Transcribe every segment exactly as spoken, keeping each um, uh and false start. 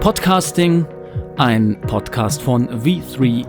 Podcasting, ein Podcast von V drei.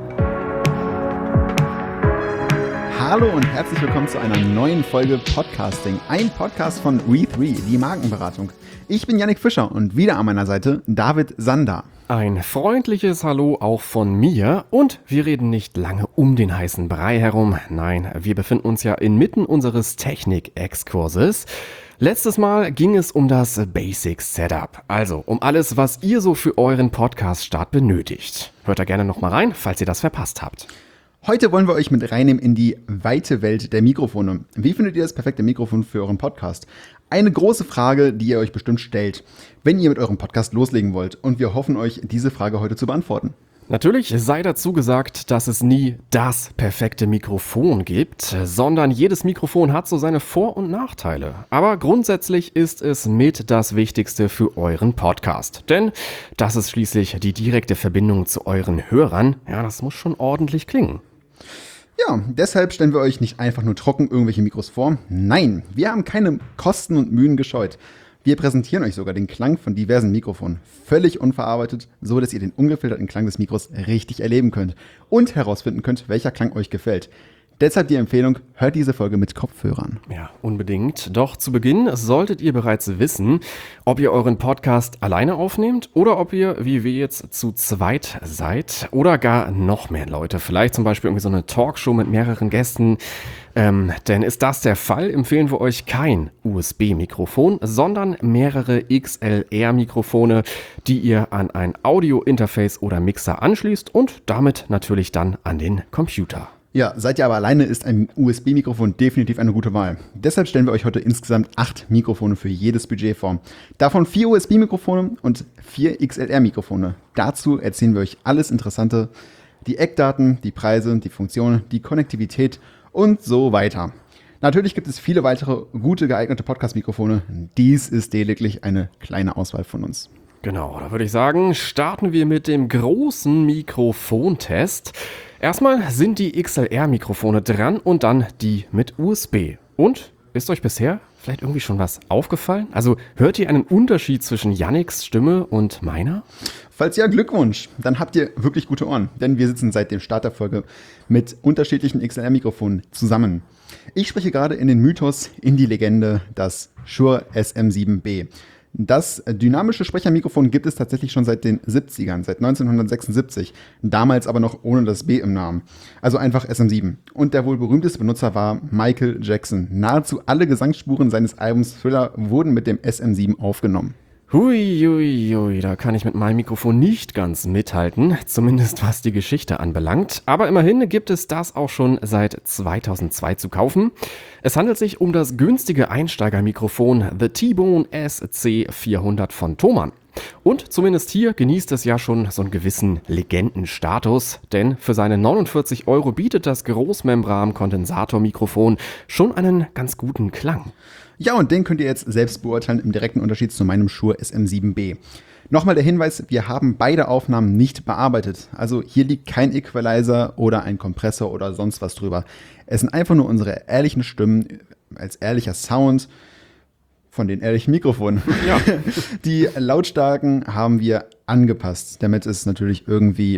Hallo und herzlich willkommen zu einer neuen Folge Podcasting, ein Podcast von V drei, die Markenberatung. Ich bin Yannick Fischer und wieder an meiner Seite David Sander. Ein freundliches Hallo auch von mir und wir reden nicht lange um den heißen Brei herum. Nein, wir befinden uns ja inmitten unseres Technik-Exkurses. Letztes Mal ging es um das Basic Setup, also um alles, was ihr so für euren Podcast-Start benötigt. Hört da gerne nochmal rein, falls ihr das verpasst habt. Heute wollen wir euch mit reinnehmen in die weite Welt der Mikrofone. Wie findet ihr das perfekte Mikrofon für euren Podcast? Eine große Frage, die ihr euch bestimmt stellt, wenn ihr mit eurem Podcast loslegen wollt. Und wir hoffen euch, diese Frage heute zu beantworten. Natürlich sei dazu gesagt, dass es nie das perfekte Mikrofon gibt, sondern jedes Mikrofon hat so seine Vor- und Nachteile. Aber grundsätzlich ist es mit das Wichtigste für euren Podcast. Denn das ist schließlich die direkte Verbindung zu euren Hörern. Ja, das muss schon ordentlich klingen. Ja, deshalb stellen wir euch nicht einfach nur trocken irgendwelche Mikros vor. Nein, wir haben keine Kosten und Mühen gescheut. Wir präsentieren euch sogar den Klang von diversen Mikrofonen, völlig unverarbeitet, so dass ihr den ungefilterten Klang des Mikros richtig erleben könnt und herausfinden könnt, welcher Klang euch gefällt. Deshalb die Empfehlung, hört diese Folge mit Kopfhörern. Ja, unbedingt. Doch zu Beginn solltet ihr bereits wissen, ob ihr euren Podcast alleine aufnehmt oder ob ihr, wie wir jetzt, zu zweit seid oder gar noch mehr Leute. Vielleicht zum Beispiel irgendwie so eine Talkshow mit mehreren Gästen. Ähm, denn ist das der Fall, empfehlen wir euch kein U S B-Mikrofon, sondern mehrere X L R-Mikrofone, die ihr an ein Audio-Interface oder Mixer anschließt und damit natürlich dann an den Computer. Ja, seid ihr aber alleine, ist ein U S B-Mikrofon definitiv eine gute Wahl. Deshalb stellen wir euch heute insgesamt acht Mikrofone für jedes Budget vor. Davon vier U S B-Mikrofone und vier X L R-Mikrofone. Dazu erzählen wir euch alles Interessante, die Eckdaten, die Preise, die Funktionen, die Konnektivität und so weiter. Natürlich gibt es viele weitere gute geeignete Podcast-Mikrofone. Dies ist lediglich eine kleine Auswahl von uns. Genau, da würde ich sagen, starten wir mit dem großen Mikrofontest. Erstmal sind die X L R-Mikrofone dran und dann die mit U S B. Und ist euch bisher vielleicht irgendwie schon was aufgefallen? Also hört ihr einen Unterschied zwischen Yannicks Stimme und meiner? Falls ja, Glückwunsch, dann habt ihr wirklich gute Ohren, denn wir sitzen seit dem Start der Folge mit unterschiedlichen X L R-Mikrofonen zusammen. Ich spreche gerade in den Mythos, in die Legende, das Shure S M sieben B. Das dynamische Sprechermikrofon gibt es tatsächlich schon seit den siebzigern, seit neunzehnhundertsechsundsiebzig, damals aber noch ohne das B im Namen, also einfach S M sieben. Und der wohl berühmteste Benutzer war Michael Jackson. Nahezu alle Gesangsspuren seines Albums Thriller wurden mit dem S M sieben aufgenommen. Hui, hui, hui, da kann ich mit meinem Mikrofon nicht ganz mithalten, zumindest was die Geschichte anbelangt. Aber immerhin gibt es das auch schon seit zweitausendzwei zu kaufen. Es handelt sich um das günstige Einsteigermikrofon The T-Bone S C vierhundert von Thomann. Und zumindest hier genießt es ja schon so einen gewissen Legendenstatus, denn für seine neunundvierzig Euro bietet das Großmembran-Kondensatormikrofon schon einen ganz guten Klang. Ja, und den könnt ihr jetzt selbst beurteilen im direkten Unterschied zu meinem Shure S M sieben B. Nochmal der Hinweis, wir haben beide Aufnahmen nicht bearbeitet. Also hier liegt kein Equalizer oder ein Kompressor oder sonst was drüber. Es sind einfach nur unsere ehrlichen Stimmen als ehrlicher Sound von den ehrlichen Mikrofonen. Ja. Die Lautstärken haben wir angepasst, damit es natürlich irgendwie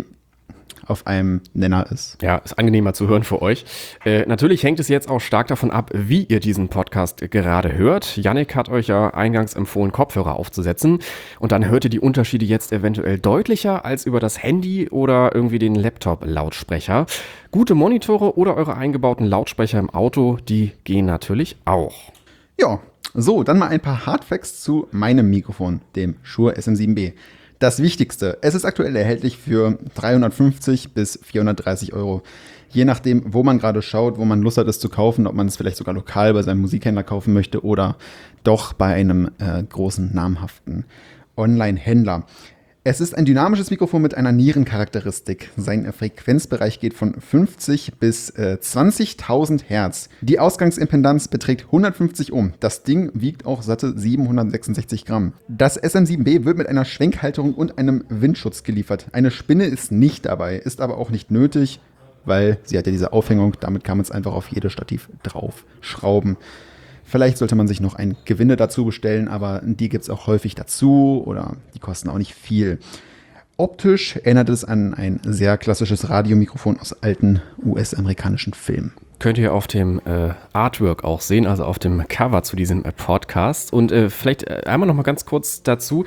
auf einem Nenner ist. Ja, ist angenehmer zu hören für euch. Äh, natürlich hängt es jetzt auch stark davon ab, wie ihr diesen Podcast gerade hört. Yannick hat euch ja eingangs empfohlen, Kopfhörer aufzusetzen. Und dann hört ihr die Unterschiede jetzt eventuell deutlicher als über das Handy oder irgendwie den Laptop-Lautsprecher. Gute Monitore oder eure eingebauten Lautsprecher im Auto, die gehen natürlich auch. Ja, so, dann mal ein paar Hardfacts zu meinem Mikrofon, dem Shure S M sieben B. Das Wichtigste, es ist aktuell erhältlich für dreihundertfünfzig bis vierhundertdreißig Euro. Je nachdem, wo man gerade schaut, wo man Lust hat, es zu kaufen, ob man es vielleicht sogar lokal bei seinem Musikhändler kaufen möchte oder doch bei einem äh, großen, namhaften Online-Händler. Es ist ein dynamisches Mikrofon mit einer Nierencharakteristik. Sein Frequenzbereich geht von fünfzig bis äh, zwanzigtausend Hertz. Die Ausgangsimpedanz beträgt hundertfünfzig Ohm. Das Ding wiegt auch satte siebenhundertsechsundsechzig Gramm. Das S M sieben B wird mit einer Schwenkhalterung und einem Windschutz geliefert. Eine Spinne ist nicht dabei, ist aber auch nicht nötig, weil sie hat ja diese Aufhängung. Damit kann man es einfach auf jedes Stativ drauf schrauben. Vielleicht sollte man sich noch ein Gewinde dazu bestellen, aber die gibt es auch häufig dazu oder die kosten auch nicht viel. Optisch erinnert es an ein sehr klassisches Radiomikrofon aus alten U S-amerikanischen Filmen. Könnt ihr auf dem äh, Artwork auch sehen, also auf dem Cover zu diesem äh, Podcast. Und äh, vielleicht äh, einmal noch mal ganz kurz dazu.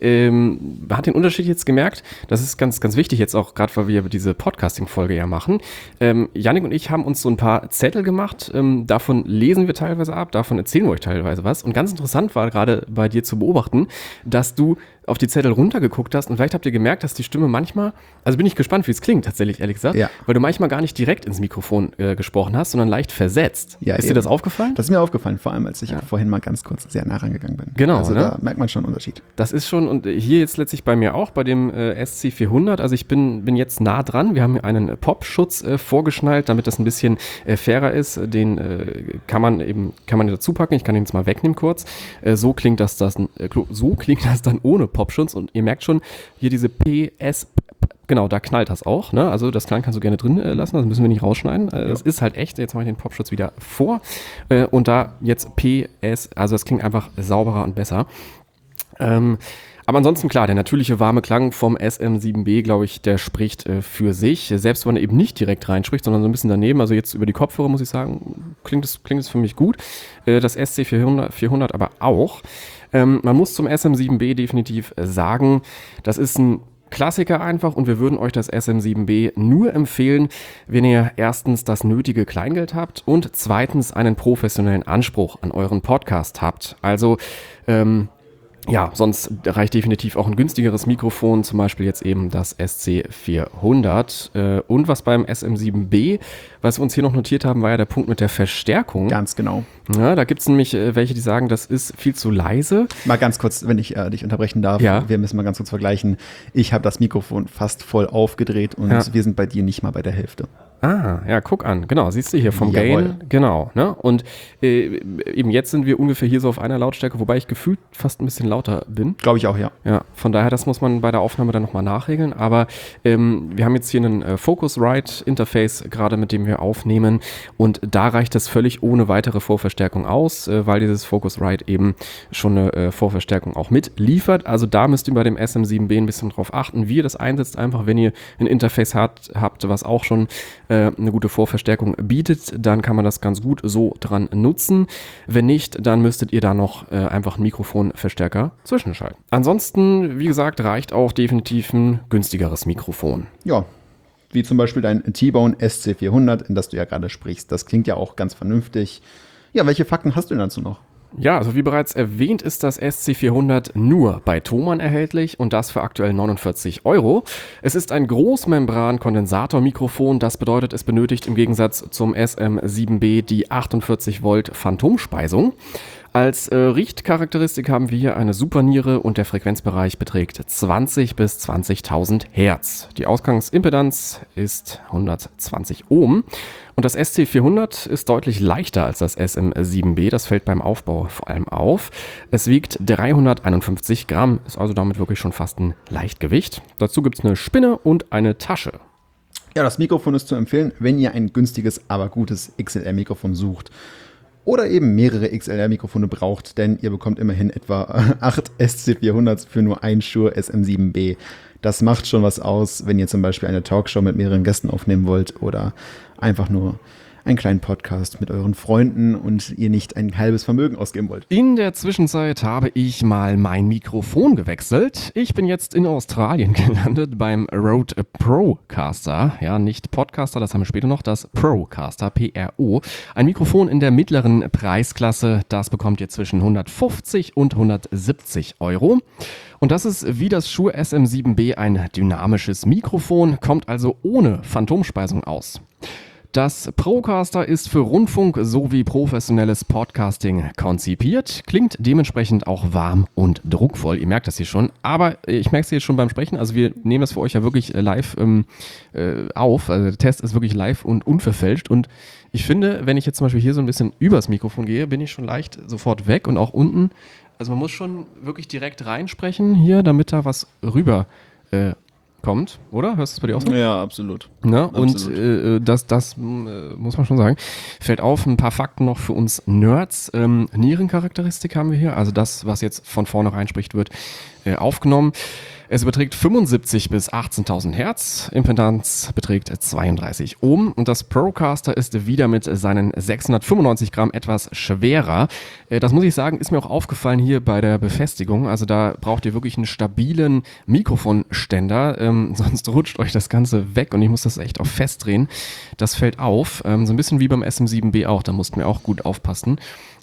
Ähm, man hat den Unterschied jetzt gemerkt, das ist ganz, ganz wichtig jetzt auch, gerade weil wir diese Podcasting-Folge ja machen. Ähm, Yannick und ich haben uns so ein paar Zettel gemacht, ähm, davon lesen wir teilweise ab, davon erzählen wir euch teilweise was. Und ganz interessant war gerade bei dir zu beobachten, dass du auf die Zettel runtergeguckt hast und vielleicht habt ihr gemerkt, dass die Stimme manchmal, also bin ich gespannt, wie es klingt tatsächlich, ehrlich gesagt, ja. weil du manchmal gar nicht direkt ins Mikrofon äh, gesprochen hast, sondern leicht versetzt. Ja, ist eben. dir das aufgefallen? Das ist mir aufgefallen, vor allem als ich ja. vorhin mal ganz kurz sehr nah rangegangen bin. Genau, also ne? Da merkt man schon einen Unterschied. Das ist schon, und hier jetzt letztlich bei mir auch, bei dem äh, S C vierhundert, also ich bin, bin jetzt nah dran, wir haben hier einen Popschutz äh, vorgeschnallt, damit das ein bisschen äh, fairer ist, den äh, kann man eben, kann man dazu packen, ich kann den jetzt mal wegnehmen kurz, äh, so klingt das, das äh, so klingt das dann ohne Popschutz und ihr merkt schon, hier diese P S, genau, da knallt das auch, ne? Also das Knallen kannst du gerne drin äh, lassen, das müssen wir nicht rausschneiden. Äh, das ist halt echt, jetzt mache ich den Popschutz wieder vor äh, und da jetzt P S, also das klingt einfach sauberer und besser. Ähm, aber ansonsten klar, der natürliche warme Klang vom S M sieben B, glaube ich, der spricht äh, für sich. Selbst wenn er eben nicht direkt reinspricht, sondern so ein bisschen daneben, also jetzt über die Kopfhörer muss ich sagen, klingt es klingt es für mich gut. Äh, das S C vierhundert aber auch. Ähm, man muss zum S M sieben B definitiv äh, sagen, das ist ein Klassiker einfach und wir würden euch das S M sieben B nur empfehlen, wenn ihr erstens das nötige Kleingeld habt und zweitens einen professionellen Anspruch an euren Podcast habt. Also, ähm, ja, sonst reicht definitiv auch ein günstigeres Mikrofon, zum Beispiel jetzt eben das S C vierhundert. Äh, und was beim S M sieben B, was wir uns hier noch notiert haben, war ja der Punkt mit der Verstärkung. Ganz genau. Ja, da gibt es nämlich äh, welche, die sagen, das ist viel zu leise. Mal ganz kurz, wenn ich äh, dich unterbrechen darf, ja. Wir müssen mal ganz kurz vergleichen. Ich habe das Mikrofon fast voll aufgedreht und ja. wir sind bei dir nicht mal bei der Hälfte. Ah, ja, guck an, genau, siehst du hier vom Jawohl. Gain, genau, ne, und äh, eben jetzt sind wir ungefähr hier so auf einer Lautstärke, wobei ich gefühlt fast ein bisschen lauter bin. Glaube ich auch, ja. Ja, von daher, das muss man bei der Aufnahme dann nochmal nachregeln, aber ähm, wir haben jetzt hier einen äh, Focusrite-Interface gerade, mit dem wir aufnehmen und da reicht das völlig ohne weitere Vorverstärkung aus, äh, weil dieses Focusrite eben schon eine äh, Vorverstärkung auch mitliefert, also da müsst ihr bei dem S M sieben B ein bisschen drauf achten, wie ihr das einsetzt, einfach wenn ihr ein Interface habt, habt was auch schon eine gute Vorverstärkung bietet, dann kann man das ganz gut so dran nutzen. Wenn nicht, dann müsstet ihr da noch äh, einfach einen Mikrofonverstärker zwischenschalten. Ansonsten, wie gesagt, reicht auch definitiv ein günstigeres Mikrofon. Ja, wie zum Beispiel dein T-Bone S C vierhundert, in das du ja gerade sprichst. Das klingt ja auch ganz vernünftig. Ja, welche Fakten hast du denn dazu noch? Ja, also wie bereits erwähnt, ist das S C vierhundert nur bei Thomann erhältlich und das für aktuell neunundvierzig Euro. Es ist ein Großmembran-Kondensatormikrofon, das bedeutet, es benötigt im Gegensatz zum S M sieben B die achtundvierzig Volt Phantomspeisung. Als äh, Richtcharakteristik haben wir hier eine Superniere und der Frequenzbereich beträgt zwanzig bis zwanzigtausend Hertz. Die Ausgangsimpedanz ist hundertzwanzig Ohm. Und das S C vierhundert ist deutlich leichter als das S M sieben B, das fällt beim Aufbau vor allem auf. Es wiegt dreihunderteinundfünfzig Gramm, ist also damit wirklich schon fast ein Leichtgewicht. Dazu gibt es eine Spinne und eine Tasche. Ja, das Mikrofon ist zu empfehlen, wenn ihr ein günstiges, aber gutes X L R-Mikrofon sucht. Oder eben mehrere X L R-Mikrofone braucht, denn ihr bekommt immerhin etwa acht S C vierhundert für nur ein Shure S M sieben B. Das macht schon was aus, wenn ihr zum Beispiel eine Talkshow mit mehreren Gästen aufnehmen wollt oder einfach nur einen kleinen Podcast mit euren Freunden und ihr nicht ein halbes Vermögen ausgeben wollt. In der Zwischenzeit habe ich mal mein Mikrofon gewechselt. Ich bin jetzt in Australien gelandet beim Rode Procaster. Ja, nicht Podcaster, das haben wir später noch, das Procaster, P R O. Ein Mikrofon in der mittleren Preisklasse. Das bekommt ihr zwischen hundertfünfzig und hundertsiebzig Euro. Und das ist wie das Shure S M sieben B ein dynamisches Mikrofon, kommt also ohne Phantomspeisung aus. Das Procaster ist für Rundfunk sowie professionelles Podcasting konzipiert, klingt dementsprechend auch warm und druckvoll, ihr merkt das hier schon, aber ich merke es hier schon beim Sprechen, also wir nehmen das für euch ja wirklich live ähm, äh, auf, also der Test ist wirklich live und unverfälscht und ich finde, wenn ich jetzt zum Beispiel hier so ein bisschen übers Mikrofon gehe, bin ich schon leicht sofort weg und auch unten, also man muss schon wirklich direkt reinsprechen hier, damit da was rüber äh, kommt, oder? Hörst du es bei dir auch so? Ja, absolut. Ne? Und Absolut. äh, das, das äh, muss man schon sagen. Fällt auf, ein paar Fakten noch für uns Nerds. Ähm, Nierencharakteristik haben wir hier, also das, was jetzt von vornherein spricht, wird äh, aufgenommen. Es überträgt fünfundsiebzig bis achtzehntausend Hertz, Impedanz beträgt zweiunddreißig Ohm und das Procaster ist wieder mit seinen sechshundertfünfundneunzig Gramm etwas schwerer. Äh, das muss ich sagen, ist mir auch aufgefallen hier bei der Befestigung. Also da braucht ihr wirklich einen stabilen Mikrofonständer, ähm, sonst rutscht euch das Ganze weg und ich muss das echt auch festdrehen. Das fällt auf, ähm, so ein bisschen wie beim S M sieben B auch, da mussten wir auch gut aufpassen.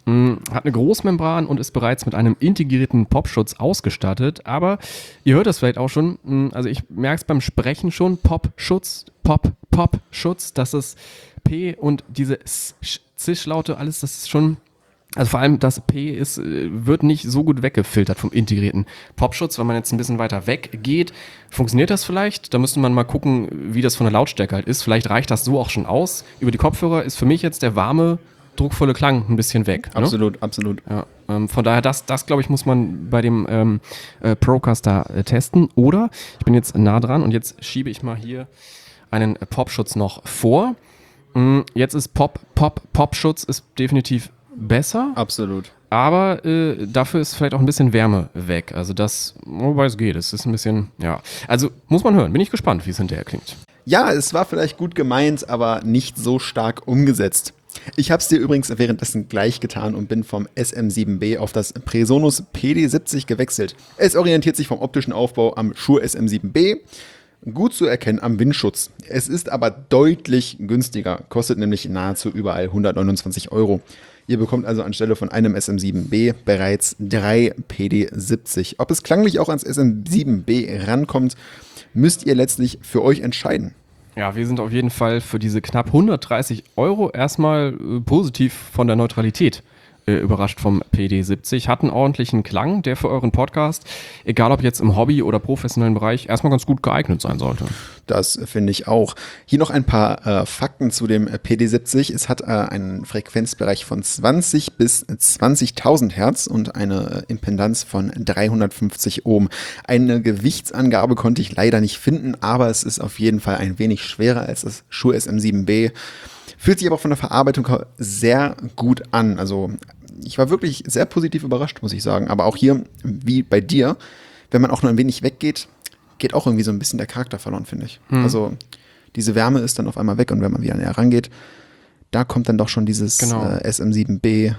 Hat eine Großmembran und ist bereits mit einem integrierten Popschutz ausgestattet, aber ihr hört das vielleicht auch schon, also ich merke es beim Sprechen schon, Popschutz, Pop, Popschutz, das ist P und diese Zischlaute, alles, das ist schon, also vor allem das P ist, wird nicht so gut weggefiltert vom integrierten Popschutz. Wenn man jetzt ein bisschen weiter weg geht, funktioniert das vielleicht? Da müsste man mal gucken, wie das von der Lautstärke halt ist. Vielleicht reicht das so auch schon aus. Über die Kopfhörer ist für mich jetzt der warme, druckvolle Klang ein bisschen weg. Absolut, ne? absolut. Ja, ähm, von daher, das, das glaube ich, muss man bei dem ähm, äh, Procaster äh, testen. Oder, ich bin jetzt nah dran und jetzt schiebe ich mal hier einen äh, Popschutz noch vor. Mm, jetzt ist Pop, Pop, Popschutz ist definitiv besser. Absolut. Aber äh, dafür ist vielleicht auch ein bisschen Wärme weg. Also das, wobei es geht, es ist ein bisschen, ja. Also muss man hören, bin ich gespannt, wie es hinterher klingt. Ja, es war vielleicht gut gemeint, aber nicht so stark umgesetzt. Ich habe es dir übrigens währenddessen gleich getan und bin vom S M sieben B auf das Presonus P D siebzig gewechselt. Es orientiert sich vom optischen Aufbau am Shure S M sieben B, gut zu erkennen am Windschutz. Es ist aber deutlich günstiger, kostet nämlich nahezu überall hundertneunundzwanzig Euro. Ihr bekommt also anstelle von einem S M sieben B bereits drei P D siebzig. Ob es klanglich auch ans S M sieben B rankommt, müsst ihr letztlich für euch entscheiden. Ja, wir sind auf jeden Fall für diese knapp hundertdreißig Euro erstmal äh, positiv von der Neutralität äh, überrascht vom P D siebzig. Hat einen ordentlichen Klang, der für euren Podcast, egal ob jetzt im Hobby- oder professionellen Bereich, erstmal ganz gut geeignet sein sollte. Das finde ich auch. Hier noch ein paar äh, Fakten zu dem P D siebzig. Es hat äh, einen Frequenzbereich von zwanzig bis zwanzigtausend Hertz und eine äh, Impedanz von dreihundertfünfzig Ohm. Eine Gewichtsangabe konnte ich leider nicht finden, aber es ist auf jeden Fall ein wenig schwerer als das Shure S M sieben B. Fühlt sich aber von der Verarbeitung sehr gut an. Also ich war wirklich sehr positiv überrascht, muss ich sagen. Aber auch hier, wie bei dir, wenn man auch nur ein wenig weggeht, geht auch irgendwie so ein bisschen der Charakter verloren, finde ich. Mhm. Also diese Wärme ist dann auf einmal weg und wenn man wieder näher rangeht, da kommt dann doch schon dieses genau. äh, S M sieben B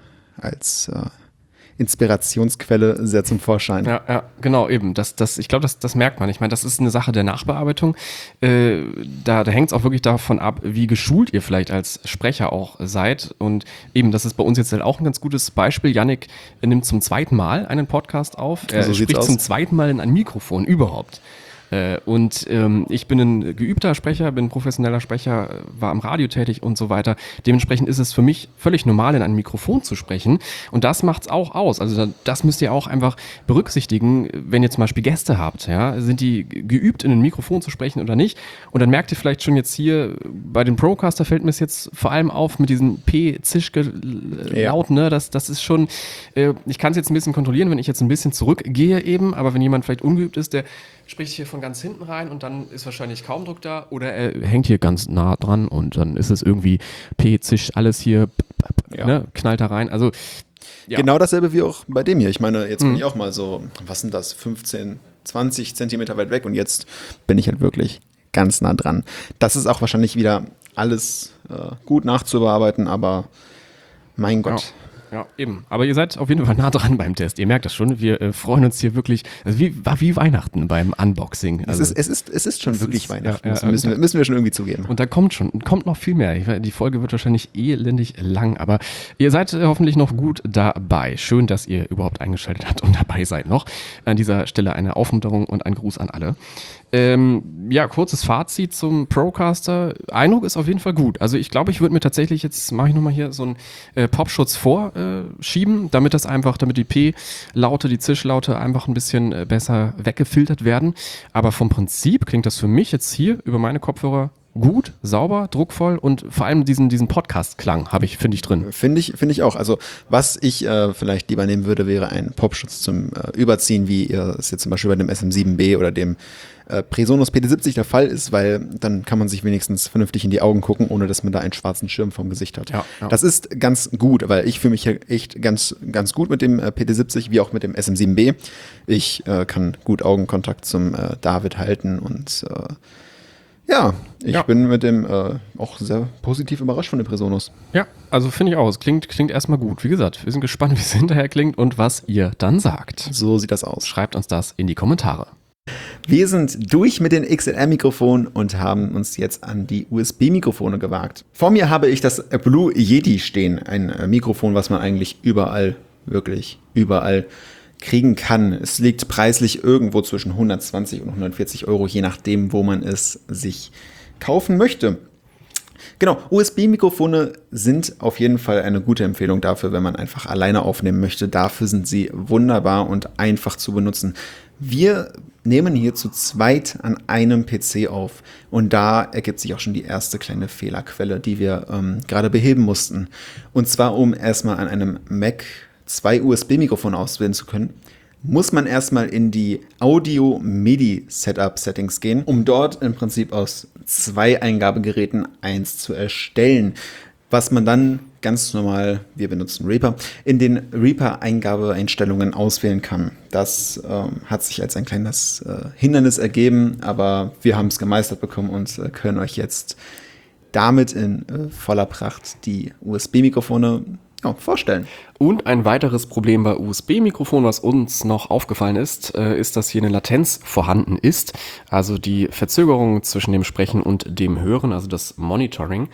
als äh, Inspirationsquelle sehr zum Vorschein. Ja, ja, genau, eben. Das, das, ich glaube, das, das merkt man. Ich meine, das ist eine Sache der Nachbearbeitung. Äh, da da hängt es auch wirklich davon ab, wie geschult ihr vielleicht als Sprecher auch seid. Und eben, das ist bei uns jetzt halt auch ein ganz gutes Beispiel. Yannick nimmt zum zweiten Mal einen Podcast auf. Er so spricht aus. zum zweiten Mal in ein Mikrofon überhaupt. Und ähm, ich bin ein geübter Sprecher, bin ein professioneller Sprecher, war am Radio tätig und so weiter. Dementsprechend ist es für mich völlig normal, in ein Mikrofon zu sprechen. Und das macht's auch aus. Also das müsst ihr auch einfach berücksichtigen, wenn ihr zum Beispiel Gäste habt. Ja? Sind die geübt, in ein Mikrofon zu sprechen oder nicht? Und dann merkt ihr vielleicht schon jetzt hier, bei dem Procaster fällt mir es jetzt vor allem auf mit diesen P-Zischke-Lauten. Ne? Das, das ist schon, äh, ich kann es jetzt ein bisschen kontrollieren, wenn ich jetzt ein bisschen zurückgehe eben. Aber wenn jemand vielleicht ungeübt ist, der spricht hier von ganz hinten rein und dann ist wahrscheinlich kaum Druck da oder er hängt hier ganz nah dran und dann ist es irgendwie P-Zisch, alles hier, ja. ne, knallt da rein. Also ja. Genau dasselbe wie auch bei dem hier. Ich meine, jetzt bin mhm. ich auch mal so, was sind das, fünfzehn, zwanzig Zentimeter weit weg und jetzt bin ich halt wirklich ganz nah dran. Das ist auch wahrscheinlich wieder alles äh, gut nachzubearbeiten, aber mein Gott. Ja. Ja, eben. Aber ihr seid auf jeden Fall nah dran beim Test. Ihr merkt das schon. Wir äh, freuen uns hier wirklich. Also wie, war wie Weihnachten beim Unboxing. Also es, ist, es, ist, es ist schon wirklich ist, Weihnachten. Ja, das ja, müssen, wir, müssen wir schon irgendwie zugeben. Und da kommt schon, kommt noch viel mehr. Ich, die Folge wird wahrscheinlich elendig lang, aber ihr seid äh, hoffentlich noch gut dabei. Schön, dass ihr überhaupt eingeschaltet habt und dabei seid noch. An dieser Stelle eine Aufmunterung und ein Gruß an alle. Ähm, ja, kurzes Fazit zum Procaster. Eindruck ist auf jeden Fall gut. Also ich glaube, ich würde mir tatsächlich, jetzt mache ich nochmal hier so einen äh, Popschutz vorschieben, äh, damit das einfach, damit die P-Laute, die Zischlaute einfach ein bisschen äh, besser weggefiltert werden. Aber vom Prinzip klingt das für mich jetzt hier über meine Kopfhörer gut, sauber, druckvoll und vor allem diesen, diesen Podcast-Klang habe ich, finde ich, drin. Finde ich, finde ich auch. Also was ich äh, vielleicht lieber nehmen würde, wäre ein Popschutz zum äh, Überziehen, wie ihr es jetzt zum Beispiel bei dem S M sieben B oder dem äh, Presonus P D siebzig der Fall ist, weil dann kann man sich wenigstens vernünftig in die Augen gucken, ohne dass man da einen schwarzen Schirm vom Gesicht hat. Ja, ja. Das ist ganz gut, weil ich fühle mich hier echt ganz, ganz gut mit dem äh, P D siebzig, wie auch mit dem S M sieben B. Ich äh, kann gut Augenkontakt zum äh, David halten und äh, ja, ich Ja. bin mit dem äh, auch sehr positiv überrascht von dem Presonus. Ja, also finde ich auch. Es klingt, klingt erstmal gut. Wie gesagt, wir sind gespannt, wie es hinterher klingt und was ihr dann sagt. So sieht das aus. Schreibt uns das in die Kommentare. Wir sind durch mit den X L R-Mikrofonen und haben uns jetzt an die U S B-Mikrofone gewagt. Vor mir habe ich das Blue Yeti stehen, ein äh, Mikrofon, was man eigentlich überall, wirklich überall kriegen kann. Es liegt preislich irgendwo zwischen hundertzwanzig und hundertvierzig Euro, je nachdem, wo man es sich kaufen möchte. Genau, U S B-Mikrofone sind auf jeden Fall eine gute Empfehlung dafür, wenn man einfach alleine aufnehmen möchte. Dafür sind sie wunderbar und einfach zu benutzen. Wir nehmen hier zu zweit an einem P C auf und da ergibt sich auch schon die erste kleine Fehlerquelle, die wir ähm, gerade beheben mussten. Und zwar, um erstmal an einem Mac zwei U S B-Mikrofone auswählen zu können, muss man erstmal in die Audio-MIDI-Setup-Settings gehen, um dort im Prinzip aus zwei Eingabegeräten eins zu erstellen, was man dann ganz normal, wir benutzen Reaper, in den Reaper-Eingabeeinstellungen auswählen kann. Das ähm, hat sich als ein kleines äh, Hindernis ergeben, aber wir haben es gemeistert bekommen und äh, können euch jetzt damit in äh, voller Pracht die U S B-Mikrofone ja, vorstellen. Und ein weiteres Problem bei U S B-Mikrofonen, was uns noch aufgefallen ist, äh, ist, dass hier eine Latenz vorhanden ist. Also die Verzögerung zwischen dem Sprechen und dem Hören, also das Monitoring.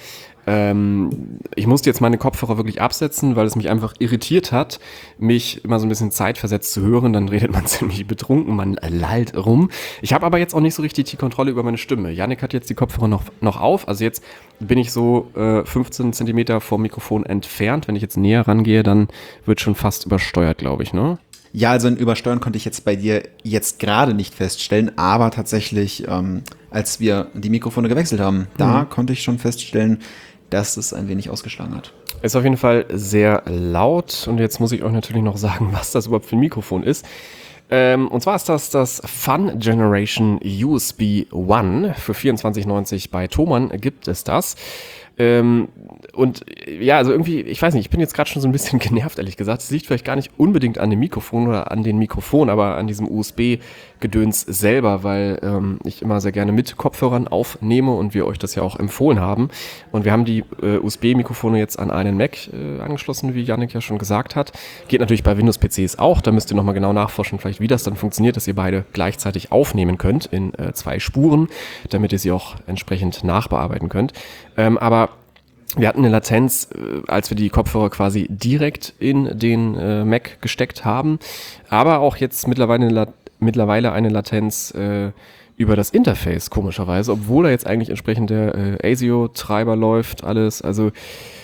Ähm, ich musste jetzt meine Kopfhörer wirklich absetzen, weil es mich einfach irritiert hat, mich immer so ein bisschen zeitversetzt zu hören. Dann redet man ziemlich betrunken, man lallt rum. Ich habe aber jetzt auch nicht so richtig die Kontrolle über meine Stimme. Yannick hat jetzt die Kopfhörer noch, noch auf. Also jetzt bin ich so äh, fünfzehn Zentimeter vom Mikrofon entfernt. Wenn ich jetzt näher rangehe, dann wird schon fast übersteuert, glaube ich, ne? Ja, also ein Übersteuern konnte ich jetzt bei dir jetzt gerade nicht feststellen, aber tatsächlich, ähm, als wir die Mikrofone gewechselt haben, mhm. da konnte ich schon feststellen, dass es ein wenig ausgeschlagen hat. Ist auf jeden Fall sehr laut und jetzt muss ich euch natürlich noch sagen, was das überhaupt für ein Mikrofon ist. Ähm, und zwar ist das das Fun Generation U S B One. Für vierundzwanzig neunzig bei Thomann gibt es das. Ähm, und ja, also irgendwie, ich weiß nicht, ich bin jetzt gerade schon so ein bisschen genervt, ehrlich gesagt. Es liegt vielleicht gar nicht unbedingt an dem Mikrofon oder an den Mikrofonen, aber an diesem U S B-Gedöns selber, weil ähm, ich immer sehr gerne mit Kopfhörern aufnehme und wir euch das ja auch empfohlen haben. Und wir haben die äh, U S B-Mikrofone jetzt an einen Mac äh, angeschlossen, wie Yannick ja schon gesagt hat. Geht natürlich bei Windows-P Cs auch, da müsst ihr nochmal genau nachforschen, vielleicht wie das dann funktioniert, dass ihr beide gleichzeitig aufnehmen könnt in äh, zwei Spuren, damit ihr sie auch entsprechend nachbearbeiten könnt. Ähm, aber wir hatten eine Latenz, äh, als wir die Kopfhörer quasi direkt in den äh, Mac gesteckt haben, aber auch jetzt mittlerweile eine, La- mittlerweile eine Latenz äh, über das Interface, komischerweise, obwohl da jetzt eigentlich entsprechend der äh, A S I O-Treiber läuft, alles, also äh,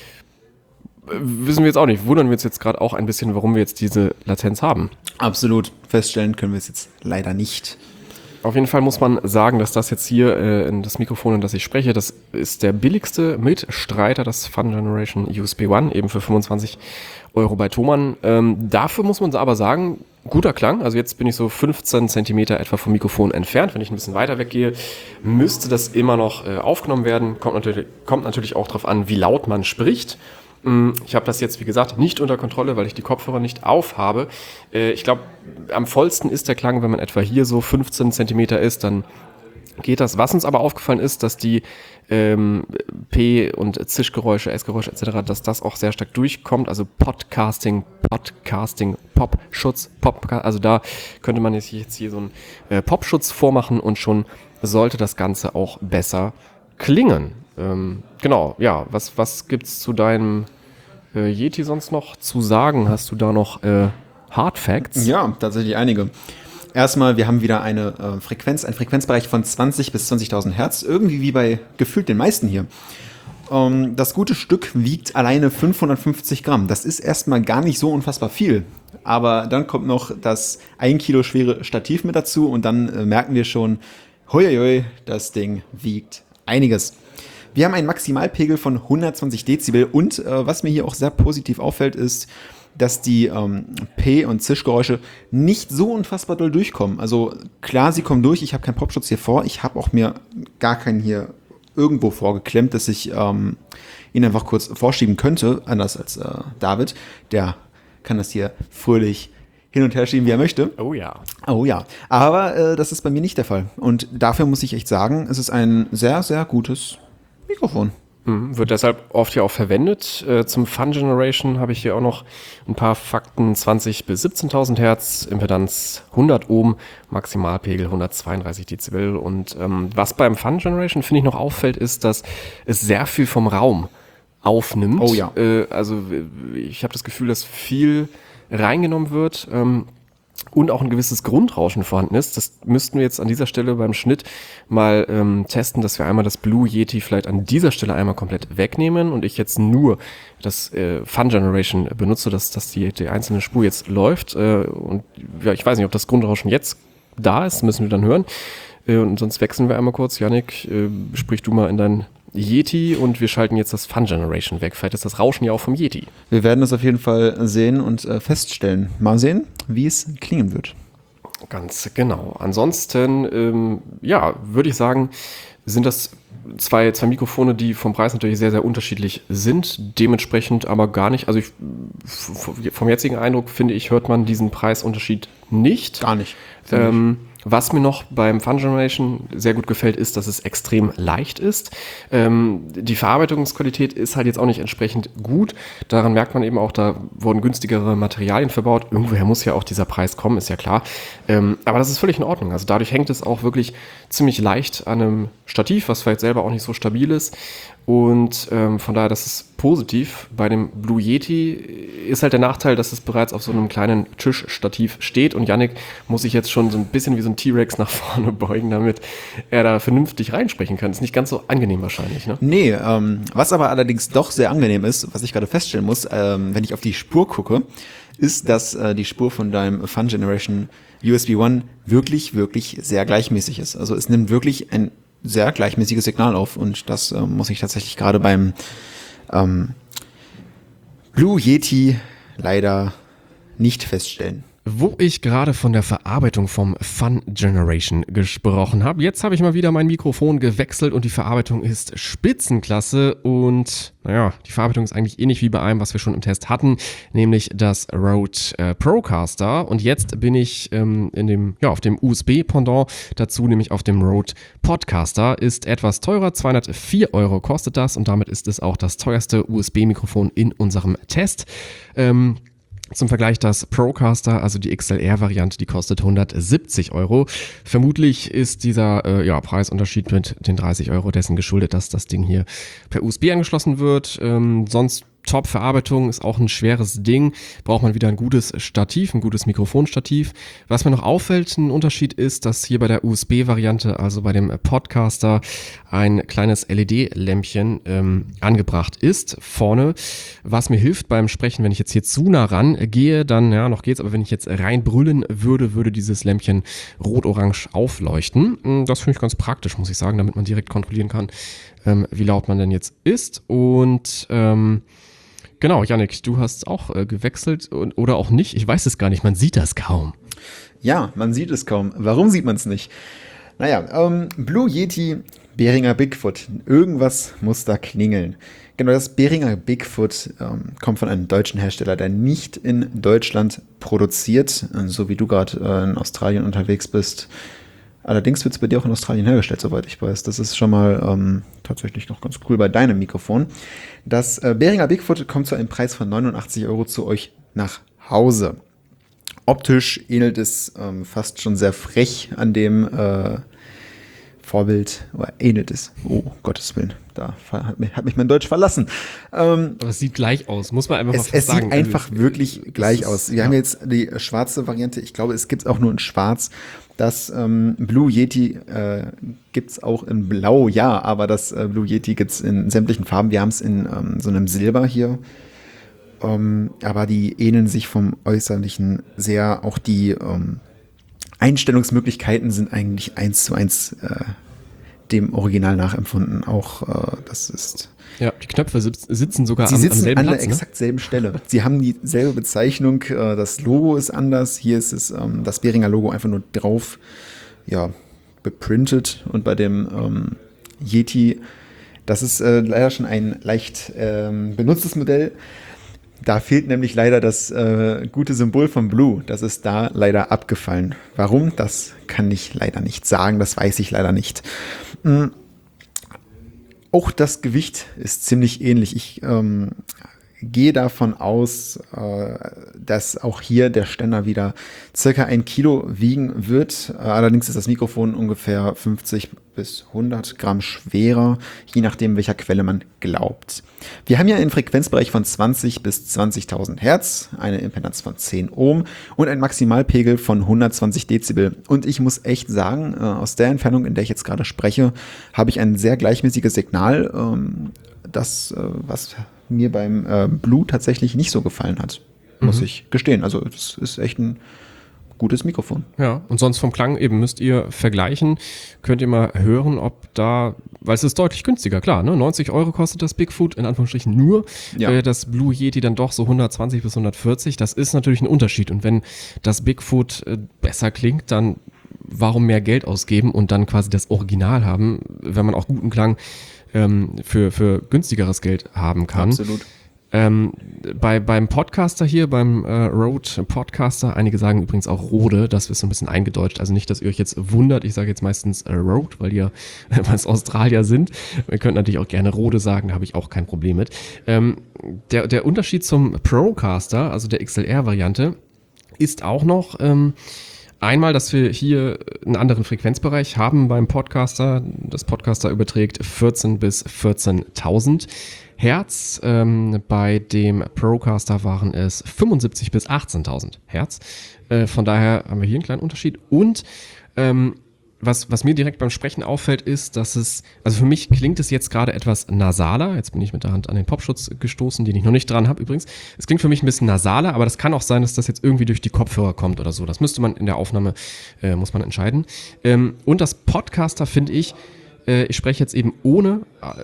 wissen wir jetzt auch nicht, wundern wir uns jetzt gerade auch ein bisschen, warum wir jetzt diese Latenz haben. Absolut, feststellen können wir es jetzt leider nicht. Auf jeden Fall muss man sagen, dass das jetzt hier, äh, in das Mikrofon, in das ich spreche, das ist der billigste Mitstreiter, das Fun Generation U S B One, eben für fünfundzwanzig Euro bei Thomann. Ähm, dafür muss man aber sagen, guter Klang. Also jetzt bin ich so fünfzehn Zentimeter etwa vom Mikrofon entfernt. Wenn ich ein bisschen weiter weggehe, müsste das immer noch äh, aufgenommen werden. Kommt natürlich, kommt natürlich auch darauf an, wie laut man spricht. Ich habe das jetzt, wie gesagt, nicht unter Kontrolle, weil ich die Kopfhörer nicht auf habe. Ich glaube, am vollsten ist der Klang, wenn man etwa hier so fünfzehn Zentimeter ist, dann geht das. Was uns aber aufgefallen ist, dass die ähm, P- und Zischgeräusche, S-Geräusche et cetera, dass das auch sehr stark durchkommt. Also Podcasting, Podcasting, Popschutz, Pop, also da könnte man jetzt hier so einen äh, Popschutz vormachen und schon sollte das Ganze auch besser klingen. Ähm, genau, ja, was, was gibt's zu deinem äh, Yeti sonst noch zu sagen? Hast du da noch äh, Hard Facts? Ja, tatsächlich einige. Erstmal, wir haben wieder eine äh, Frequenz, einen Frequenzbereich von zwanzig bis zwanzigtausend Hertz, irgendwie wie bei gefühlt den meisten hier. Ähm, das gute Stück wiegt alleine fünfhundertfünfzig Gramm. Das ist erstmal gar nicht so unfassbar viel. Aber dann kommt noch das ein Kilo schwere Stativ mit dazu und dann äh, merken wir schon, hoi, hoi, das Ding wiegt einiges. Wir haben einen Maximalpegel von hundertzwanzig Dezibel und äh, was mir hier auch sehr positiv auffällt, ist, dass die ähm, P- und Zischgeräusche nicht so unfassbar doll durchkommen. Also klar, sie kommen durch, ich habe keinen Popschutz hier vor, ich habe auch mir gar keinen hier irgendwo vorgeklemmt, dass ich ähm, ihn einfach kurz vorschieben könnte, anders als äh, David, der kann das hier fröhlich hin und her schieben, wie er möchte. Oh ja. Oh ja, aber äh, das ist bei mir nicht der Fall. Und dafür muss ich echt sagen, es ist ein sehr, sehr gutes Mikrofon. Mhm, wird deshalb oft hier auch verwendet. Äh, zum Fun Generation habe ich hier auch noch ein paar Fakten. zwanzig bis siebzehntausend Hertz, Impedanz hundert Ohm, Maximalpegel hundertzweiunddreißig Dezibel. Und ähm, was beim Fun Generation, finde ich, noch auffällt, ist, dass es sehr viel vom Raum aufnimmt. Oh ja. Äh, also ich habe das Gefühl, dass viel reingenommen wird. Ähm, und auch ein gewisses Grundrauschen vorhanden ist. Das müssten wir jetzt an dieser Stelle beim Schnitt mal ähm, testen, dass wir einmal das Blue Yeti vielleicht an dieser Stelle einmal komplett wegnehmen und ich jetzt nur das äh, Fun Generation benutze, dass, dass die, die einzelne Spur jetzt läuft. Äh, und ja, ich weiß nicht, ob das Grundrauschen jetzt da ist, müssen wir dann hören. Äh, und sonst wechseln wir einmal kurz. Yannick, äh, sprich du mal in dein Yeti und wir schalten jetzt das Fun Generation weg. Vielleicht ist das Rauschen ja auch vom Yeti. Wir werden es auf jeden Fall sehen und äh, feststellen. Mal sehen, wie es klingen wird. Ganz genau. Ansonsten, ähm, ja, würde ich sagen, sind das zwei, zwei Mikrofone, die vom Preis natürlich sehr, sehr unterschiedlich sind. Dementsprechend aber gar nicht, also ich, vom jetzigen Eindruck, finde ich, hört man diesen Preisunterschied nicht. Gar nicht. Ähm, was mir noch beim Fun Generation sehr gut gefällt, ist, dass es extrem leicht ist. Ähm, die Verarbeitungsqualität ist halt jetzt auch nicht entsprechend gut. Daran merkt man eben auch, da wurden günstigere Materialien verbaut. Irgendwoher muss ja auch dieser Preis kommen, ist ja klar. Ähm, aber das ist völlig in Ordnung. Also dadurch hängt es auch wirklich ziemlich leicht an einem Stativ, was vielleicht selber auch nicht so stabil ist. Und ähm, von daher, das ist positiv. Bei dem Blue Yeti ist halt der Nachteil, dass es bereits auf so einem kleinen Tischstativ steht und Yannick muss sich jetzt schon so ein bisschen wie so ein T-Rex nach vorne beugen, damit er da vernünftig reinsprechen kann. Ist nicht ganz so angenehm wahrscheinlich, ne? Nee, ähm, was aber allerdings doch sehr angenehm ist, was ich gerade feststellen muss, ähm, wenn ich auf die Spur gucke, ist, dass äh, die Spur von deinem Fun Generation U S B One wirklich, wirklich sehr gleichmäßig ist. Also es nimmt wirklich ein sehr gleichmäßiges Signal auf und das äh, muss ich tatsächlich gerade beim ähm, Blue Yeti leider nicht feststellen. Wo ich gerade von der Verarbeitung vom Fun Generation gesprochen habe, jetzt habe ich mal wieder mein Mikrofon gewechselt und die Verarbeitung ist Spitzenklasse und naja, die Verarbeitung ist eigentlich ähnlich wie bei einem, was wir schon im Test hatten, nämlich das Rode äh, Procaster und jetzt bin ich ähm, in dem, ja, auf dem U S B-Pendant dazu, nämlich auf dem Rode Podcaster, ist etwas teurer, zweihundertvier Euro kostet das und damit ist es auch das teuerste U S B-Mikrofon in unserem Test. Ähm, Zum Vergleich das Procaster, also die X L R-Variante, die kostet hundertsiebzig Euro. Vermutlich ist dieser äh, ja, Preisunterschied mit den dreißig Euro dessen geschuldet, dass das Ding hier per U S B angeschlossen wird. Ähm, sonst Top-Verarbeitung ist auch ein schweres Ding. Braucht man wieder ein gutes Stativ, ein gutes Mikrofonstativ. Was mir noch auffällt, ein Unterschied ist, dass hier bei der U S B-Variante, also bei dem Podcaster, ein kleines L E D-Lämpchen ähm, angebracht ist vorne, was mir hilft beim Sprechen, wenn ich jetzt hier zu nah ran gehe, dann, ja, noch geht's, aber wenn ich jetzt reinbrüllen würde, würde dieses Lämpchen rot-orange aufleuchten. Das finde ich ganz praktisch, muss ich sagen, damit man direkt kontrollieren kann, ähm, wie laut man denn jetzt ist. Und ähm, genau, Yannick, du hast auch äh, gewechselt und, oder auch nicht. Ich weiß es gar nicht, man sieht das kaum. Ja, man sieht es kaum. Warum sieht man es nicht? Naja, ähm, Blue Yeti, Behringer Bigfoot. Irgendwas muss da klingeln. Genau, das Behringer Bigfoot ähm, kommt von einem deutschen Hersteller, der nicht in Deutschland produziert, so wie du gerade äh, in Australien unterwegs bist. Allerdings wird es bei dir auch in Australien hergestellt, soweit ich weiß. Das ist schon mal ähm, tatsächlich noch ganz cool bei deinem Mikrofon. Das äh, Behringer Bigfoot kommt zu einem Preis von neunundachtzig Euro zu euch nach Hause. Optisch ähnelt es ähm, fast schon sehr frech an dem äh, Vorbild, oder ähnelt es. Oh, Gottes Willen, da hat mich, hat mich mein Deutsch verlassen. Ähm, Aber es sieht gleich aus, muss man einfach mal es, es sagen. sieht einfach also, wirklich gleich ist, aus. Wir ja. haben jetzt die schwarze Variante, ich glaube, es gibt es auch nur in schwarz. Das ähm, Blue Yeti äh, gibt es auch in blau, ja, aber das äh, Blue Yeti gibt es in sämtlichen Farben. Wir haben es in ähm, so einem Silber hier. Ähm, aber die ähneln sich vom Äußerlichen sehr. Auch die ähm, Einstellungsmöglichkeiten sind eigentlich eins zu eins äh, dem Original nachempfunden. Auch äh, das ist... Ja, die Knöpfe sitz, sitzen sogar Sie am, sitzen am selben an Platz, der ne? exakt selben Stelle. Sie haben dieselbe Bezeichnung, äh, das Logo ist anders. Hier ist es ähm, das Behringer Logo einfach nur drauf, ja, beprintet. Und bei dem ähm, Yeti, das ist äh, leider schon ein leicht ähm, benutztes Modell. Da fehlt nämlich leider das äh, gute Symbol von Blue. Das ist da leider abgefallen. Warum? Das kann ich leider nicht sagen. Das weiß ich leider nicht. Mhm. Auch das Gewicht ist ziemlich ähnlich. Ich ähm, gehe davon aus, äh, dass auch hier der Ständer wieder circa ein Kilo wiegen wird. Äh, allerdings ist das Mikrofon ungefähr fünfzig bis hundert Gramm schwerer, je nachdem, welcher Quelle man glaubt. Wir haben hier einen Frequenzbereich von zwanzig bis zwanzigtausend Hertz, eine Impedanz von zehn Ohm und einen Maximalpegel von hundertzwanzig Dezibel. Und ich muss echt sagen, äh, aus der Entfernung, in der ich jetzt gerade spreche, habe ich ein sehr gleichmäßiges Signal, ähm, das, äh, was mir beim äh, Blue tatsächlich nicht so gefallen hat, muss mhm. ich gestehen. Also das ist echt ein gutes Mikrofon. Ja, und sonst vom Klang eben müsst ihr vergleichen, könnt ihr mal hören, ob da, weil es ist deutlich günstiger, klar, ne? neunzig Euro kostet das Bigfoot, in Anführungsstrichen nur, ja. äh, das Blue Yeti dann doch so hundertzwanzig bis hundertvierzig, das ist natürlich ein Unterschied und wenn das Bigfoot äh, besser klingt, dann warum mehr Geld ausgeben und dann quasi das Original haben, wenn man auch guten Klang ähm, für, für günstigeres Geld haben kann. Absolut. Ähm, bei, beim Podcaster hier, beim äh, Rode Podcaster, einige sagen übrigens auch Rode, das ist so ein bisschen eingedeutscht, also nicht, dass ihr euch jetzt wundert, ich sage jetzt meistens äh, Rode, weil ihr was Australier sind, ihr könnt natürlich auch gerne Rode sagen, da habe ich auch kein Problem mit. Ähm, der, der Unterschied zum Procaster, also der X L R-Variante, ist auch noch ähm, einmal, dass wir hier einen anderen Frequenzbereich haben beim Podcaster, das Podcaster überträgt vierzehn bis vierzehntausend Hertz, ähm, bei dem Procaster waren es fünfundsiebzig bis achtzehntausend Hertz. Äh, von daher haben wir hier einen kleinen Unterschied. Und ähm, was, was mir direkt beim Sprechen auffällt, ist, dass es, also für mich klingt es jetzt gerade etwas nasaler. Jetzt bin ich mit der Hand an den Popschutz gestoßen, den ich noch nicht dran habe übrigens. Es klingt für mich ein bisschen nasaler, aber das kann auch sein, dass das jetzt irgendwie durch die Kopfhörer kommt oder so. Das müsste man in der Aufnahme, äh, muss man entscheiden. Ähm, und das Podcaster finde ich, ich spreche jetzt eben ohne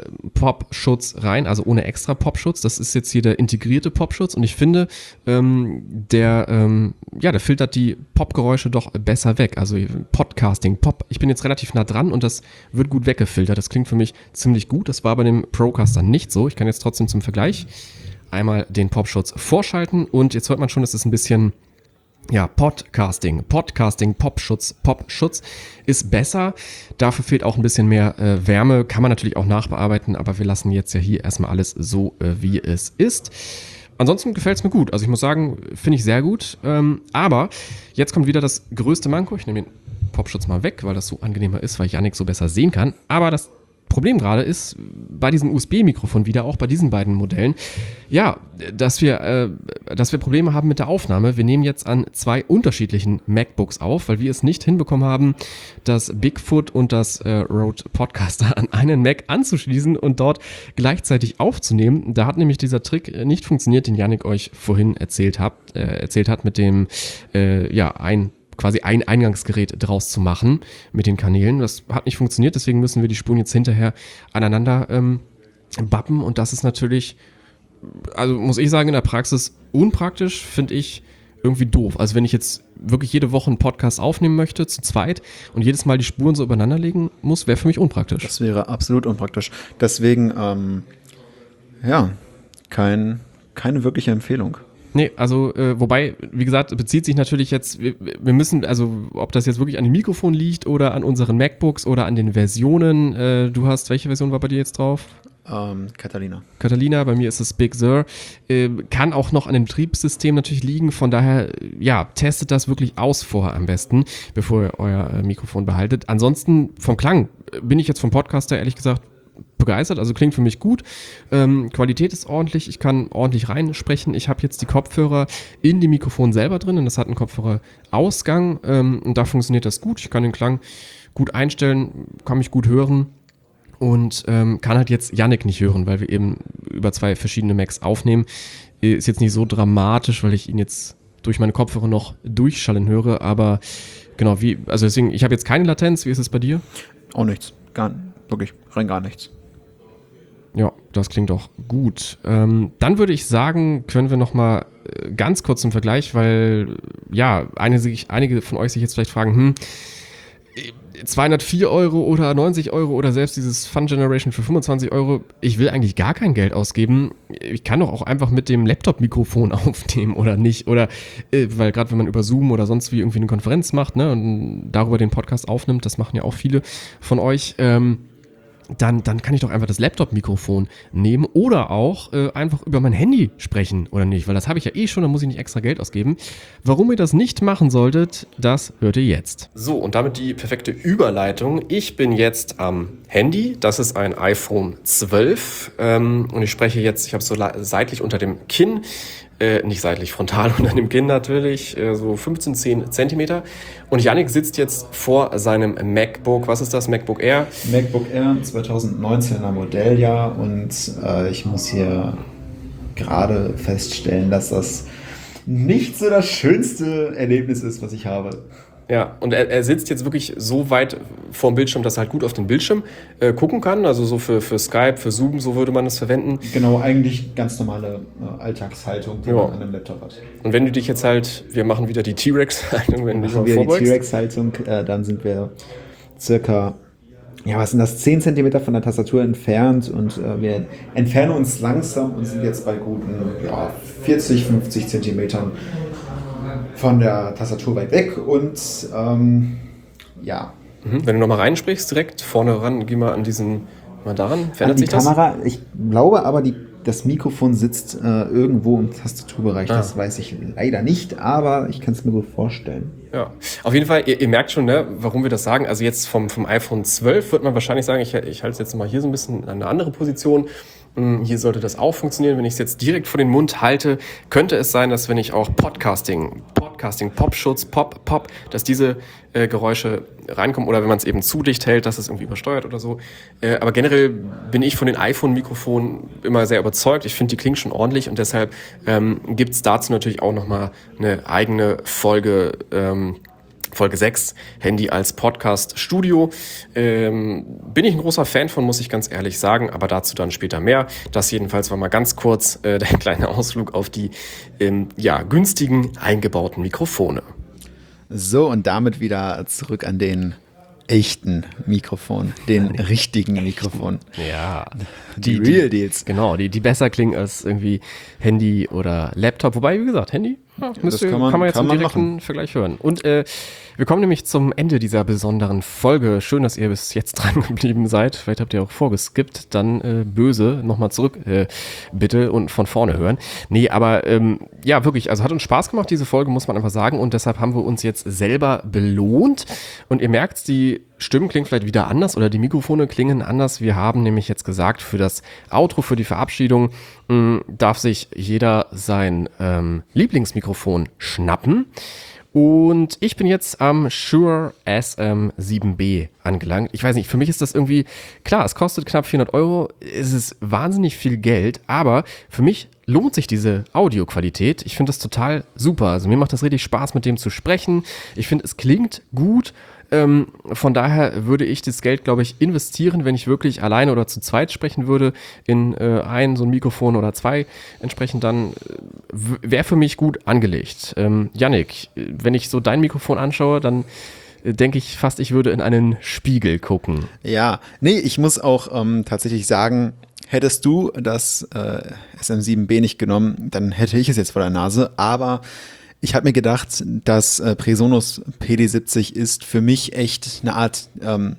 Popschutz rein, also ohne extra Popschutz. Das ist jetzt hier der integrierte Popschutz und ich finde, ähm, der, ähm, ja, der filtert die Popgeräusche doch besser weg. Also Podcasting, Pop, ich bin jetzt relativ nah dran und das wird gut weggefiltert. Das klingt für mich ziemlich gut. Das war bei dem Procaster nicht so. Ich kann jetzt trotzdem zum Vergleich einmal den Popschutz vorschalten und jetzt hört man schon, es ist ein bisschen... Ja, Podcasting, Podcasting, Popschutz, Popschutz ist besser. Dafür fehlt auch ein bisschen mehr äh, Wärme. Kann man natürlich auch nachbearbeiten, aber wir lassen jetzt ja hier erstmal alles so, äh, wie es ist. Ansonsten gefällt es mir gut. Also ich muss sagen, finde ich sehr gut. Ähm, aber jetzt kommt wieder das größte Manko. Ich nehme den Popschutz mal weg, weil das so angenehmer ist, weil ich Jannik so besser sehen kann. Aber das Problem gerade ist, bei diesem U S B-Mikrofon wieder, auch bei diesen beiden Modellen, ja, dass wir, äh, dass wir Probleme haben mit der Aufnahme. Wir nehmen jetzt an zwei unterschiedlichen MacBooks auf, weil wir es nicht hinbekommen haben, das Bigfoot und das äh, Rode Podcaster an einen Mac anzuschließen und dort gleichzeitig aufzunehmen. Da hat nämlich dieser Trick nicht funktioniert, den Jannik euch vorhin erzählt hat, äh, erzählt hat mit dem, äh, ja, ein quasi ein Eingangsgerät draus zu machen mit den Kanälen. Das hat nicht funktioniert, deswegen müssen wir die Spuren jetzt hinterher aneinander ähm, bappen und das ist natürlich, also muss ich sagen, in der Praxis unpraktisch, finde ich irgendwie doof. Also wenn ich jetzt wirklich jede Woche einen Podcast aufnehmen möchte, zu zweit und jedes Mal die Spuren so übereinander legen muss, wäre für mich unpraktisch. Das wäre absolut unpraktisch. Deswegen, ähm, ja, kein, keine wirkliche Empfehlung. Nee, also, äh, wobei, wie gesagt, bezieht sich natürlich jetzt, wir, wir müssen, also, ob das jetzt wirklich an dem Mikrofon liegt oder an unseren MacBooks oder an den Versionen. Äh, du hast, welche Version war bei dir jetzt drauf? Ähm, Catalina. Catalina, bei mir ist es Big Sur. Äh, kann auch noch an dem Betriebssystem natürlich liegen, von daher, ja, testet das wirklich aus vorher am besten, bevor ihr euer äh, Mikrofon behaltet. Ansonsten, vom Klang bin ich jetzt vom Podcaster, ehrlich gesagt, begeistert, also klingt für mich gut. Ähm, Qualität ist ordentlich, ich kann ordentlich reinsprechen. Ich habe jetzt die Kopfhörer in dem Mikrofon selber drin und das hat einen Kopfhörerausgang ähm, und da funktioniert das gut. Ich kann den Klang gut einstellen, kann mich gut hören und ähm, kann halt jetzt Jannik nicht hören, weil wir eben über zwei verschiedene Macs aufnehmen. Ist jetzt nicht so dramatisch, weil ich ihn jetzt durch meine Kopfhörer noch durchschallen höre, aber genau, wie, also deswegen, ich habe jetzt keine Latenz. Wie ist es bei dir? Auch nichts, gar nicht. wirklich rein gar nichts. Ja, das klingt doch gut. Ähm, dann würde ich sagen, können wir noch mal äh, ganz kurz im Vergleich, weil ja, einige, einige von euch sich jetzt vielleicht fragen, hm, zweihundertvier Euro oder neunzig Euro oder selbst dieses Fun Generation für fünfundzwanzig Euro, ich will eigentlich gar kein Geld ausgeben. Ich kann doch auch einfach mit dem Laptop-Mikrofon aufnehmen oder nicht. Oder, äh, weil gerade wenn man über Zoom oder sonst wie irgendwie eine Konferenz macht, ne, und darüber den Podcast aufnimmt, das machen ja auch viele von euch, ähm, Dann, dann kann ich doch einfach das Laptop-Mikrofon nehmen oder auch äh, einfach über mein Handy sprechen, oder nicht? Weil das habe ich ja eh schon, da muss ich nicht extra Geld ausgeben. Warum ihr das nicht machen solltet, das hört ihr jetzt. So, und damit die perfekte Überleitung. Ich bin jetzt am Handy, das ist ein iPhone zwölf ähm, und ich spreche jetzt, ich habe es so seitlich unter dem Kinn, Äh, nicht seitlich, frontal unter dem Kinn natürlich, äh, so fünfzehn, zehn Zentimeter. Und Yannick sitzt jetzt vor seinem MacBook. Was ist das? MacBook Air? MacBook Air zwanzig neunzehner Modelljahr und äh, ich muss hier gerade feststellen, dass das nicht so das schönste Erlebnis ist, was ich habe. Ja, und er, er sitzt jetzt wirklich so weit vorm Bildschirm, dass er halt gut auf den Bildschirm äh, gucken kann. Also so für, für Skype, für Zoom, so würde man es verwenden. Genau, eigentlich ganz normale äh, Alltagshaltung, die ja. man an einem Laptop hat. Und wenn du dich jetzt halt, wir machen wieder die T-Rex-Haltung, wenn du dich mal wir vorbeugst. Die T-Rex-Haltung, äh, dann sind wir circa, ja, was sind das, zehn Zentimeter von der Tastatur entfernt und äh, wir entfernen uns langsam und sind jetzt bei guten ja, vierzig, fünfzig Zentimetern von der Tastatur weit weg und ähm, ja. Mhm. Wenn du nochmal reinsprichst, direkt vorne ran, geh mal an diesen, mal daran, verändert sich das? Die Kamera, ich glaube aber, die, das Mikrofon sitzt äh, irgendwo im Tastaturbereich, ah. Das weiß ich leider nicht, aber ich kann es mir gut vorstellen. Ja, auf jeden Fall, ihr, ihr merkt schon, ne, warum wir das sagen. Also jetzt vom, vom iPhone zwölf wird man wahrscheinlich sagen, ich, ich halte es jetzt mal hier so ein bisschen an eine andere Position. Hier sollte das auch funktionieren. Wenn ich es jetzt direkt vor den Mund halte, könnte es sein, dass wenn ich auch Podcasting, Podcasting, Popschutz, Pop, Pop, dass diese äh, Geräusche reinkommen oder wenn man es eben zu dicht hält, dass es irgendwie übersteuert oder so. Äh, aber generell bin ich von den iPhone-Mikrofonen immer sehr überzeugt. Ich finde, die klingen schon ordentlich und deshalb ähm, gibt es dazu natürlich auch nochmal eine eigene Folge, ähm, Folge sechs, Handy als Podcast-Studio. Ähm, bin ich ein großer Fan von, muss ich ganz ehrlich sagen, aber dazu dann später mehr. Das jedenfalls war mal ganz kurz äh, der kleine Ausflug auf die ähm, ja, günstigen eingebauten Mikrofone. So, und damit wieder zurück an den echten Mikrofon, den richtigen Mikrofon. Ja. Die, die Real Deals. Genau, die, die besser klingen als irgendwie Handy oder Laptop. Wobei, wie gesagt, Handy, ja, müsste, kann, man, kann man jetzt kann im direkten machen. Vergleich hören. Und äh, wir kommen nämlich zum Ende dieser besonderen Folge. Schön, dass ihr bis jetzt dran geblieben seid. Vielleicht habt ihr auch vorgeskippt. Dann äh, böse, nochmal zurück, äh, bitte, und von vorne hören. Nee, aber ähm, ja, wirklich, also hat uns Spaß gemacht, diese Folge, muss man einfach sagen. Und deshalb haben wir uns jetzt selber belohnt. Und ihr merkt, die Stimmen klingen vielleicht wieder anders oder die Mikrofone klingen anders. Wir haben nämlich jetzt gesagt, für das Outro, für die Verabschiedung mh, darf sich jeder sein ähm, Lieblingsmikrofon schnappen. Und ich bin jetzt am Shure S M sieben B angelangt. Ich weiß nicht, für mich ist das irgendwie, klar, es kostet knapp vierhundert Euro, es ist wahnsinnig viel Geld, aber für mich lohnt sich diese Audioqualität. Ich finde das total super. Also mir macht das richtig Spaß, mit dem zu sprechen. Ich finde, es klingt gut. Ähm, von daher würde ich das Geld, glaube ich, investieren, wenn ich wirklich alleine oder zu zweit sprechen würde, in äh, ein so ein Mikrofon oder zwei entsprechend, dann äh, wäre für mich gut angelegt. Ähm, Yannick, wenn ich so dein Mikrofon anschaue, dann äh, denke ich fast, ich würde in einen Spiegel gucken. Ja, nee, ich muss auch ähm, tatsächlich sagen, hättest du das äh, S M sieben B nicht genommen, dann hätte ich es jetzt vor der Nase, aber ich habe mir gedacht, das äh, Presonus P D siebzig ist für mich echt eine Art ähm,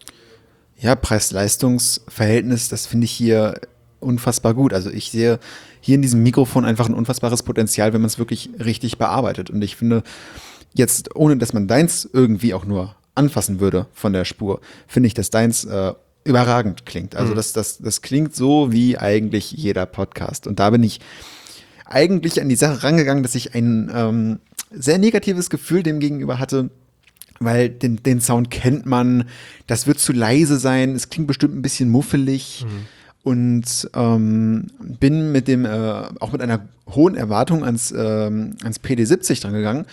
ja, Preis-Leistungs-Verhältnis. Das finde ich hier unfassbar gut. Also ich sehe hier in diesem Mikrofon einfach ein unfassbares Potenzial, wenn man es wirklich richtig bearbeitet. Und ich finde jetzt, ohne dass man deins irgendwie auch nur anfassen würde von der Spur, finde ich, dass deins äh, überragend klingt. Also mhm. das, das, das klingt so wie eigentlich jeder Podcast. Und da bin ich eigentlich an die Sache rangegangen, dass ich ein ähm, sehr negatives Gefühl dem gegenüber hatte, weil den, den Sound kennt man, das wird zu leise sein, es klingt bestimmt ein bisschen muffelig mhm. und ähm, bin mit dem, äh, auch mit einer hohen Erwartung ans, ähm, ans P D siebzig dran gegangen.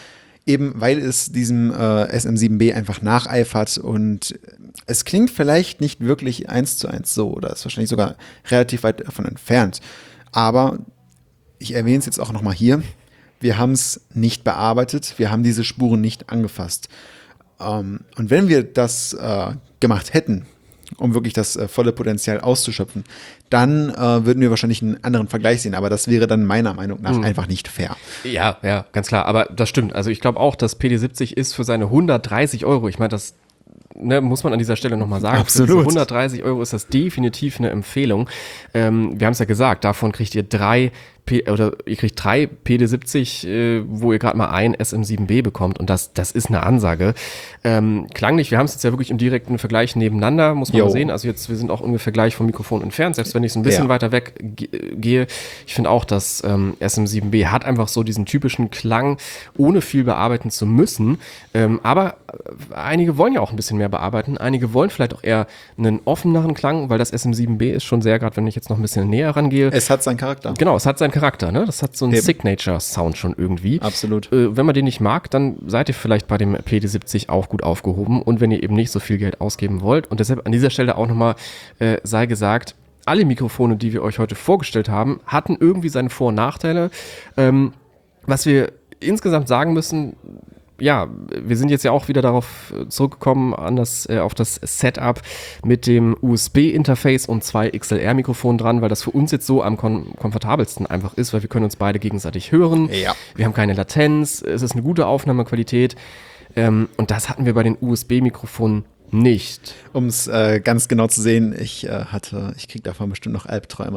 eben weil es diesem äh, S M sieben B einfach nacheifert und es klingt vielleicht nicht wirklich eins zu eins so oder ist wahrscheinlich sogar relativ weit davon entfernt. Aber ich erwähne es jetzt auch nochmal hier, wir haben es nicht bearbeitet, wir haben diese Spuren nicht angefasst. Ähm, und wenn wir das äh, gemacht hätten, um wirklich das äh, volle Potenzial auszuschöpfen, dann äh, würden wir wahrscheinlich einen anderen Vergleich sehen. Aber das wäre dann meiner Meinung nach mhm. einfach nicht fair. Ja, ja, ganz klar. Aber das stimmt. Also ich glaube auch, dass P D siebzig ist für seine hundertdreißig Euro, ich meine, das ne, muss man an dieser Stelle nochmal sagen. Absolut. Für diese hundertdreißig Euro ist das definitiv eine Empfehlung. Ähm, wir haben es ja gesagt, davon kriegt ihr drei P- oder ihr kriegt drei P D siebzig, äh, wo ihr gerade mal ein S M sieben B bekommt und das, das ist eine Ansage. Ähm, klanglich, wir haben es jetzt ja wirklich im direkten Vergleich nebeneinander, muss man Jo. mal sehen. Also jetzt, wir sind auch ungefähr gleich vom Mikrofon entfernt, selbst wenn ich so ein bisschen Ja. weiter weg ge- gehe. Ich finde auch, dass ähm, S M sieben B hat einfach so diesen typischen Klang, ohne viel bearbeiten zu müssen. Ähm, aber einige wollen ja auch ein bisschen mehr bearbeiten. Einige wollen vielleicht auch eher einen offeneren Klang, weil das S M sieben B ist schon sehr, gerade wenn ich jetzt noch ein bisschen näher rangehe. Es hat seinen Charakter. Genau, es hat seinen Charakter, ne? Das hat so einen Eben. Signature-Sound schon irgendwie. Absolut. Äh, wenn man den nicht mag, dann seid ihr vielleicht bei dem P D siebzig auch gut aufgehoben. Und wenn ihr eben nicht so viel Geld ausgeben wollt. Und deshalb an dieser Stelle auch nochmal äh, sei gesagt, alle Mikrofone, die wir euch heute vorgestellt haben, hatten irgendwie seine Vor- und Nachteile. Ähm, was wir insgesamt sagen müssen, ja, wir sind jetzt ja auch wieder darauf zurückgekommen, an das, äh, auf das Setup mit dem U S B-Interface und zwei X L R-Mikrofonen dran, weil das für uns jetzt so am kom- komfortabelsten einfach ist, weil wir können uns beide gegenseitig hören. Ja. Wir haben keine Latenz, es ist eine gute Aufnahmequalität. Ähm, und das hatten wir bei den U S B-Mikrofonen nicht. Um es äh, ganz genau zu sehen, ich äh, hatte, ich krieg davon bestimmt noch Albträume.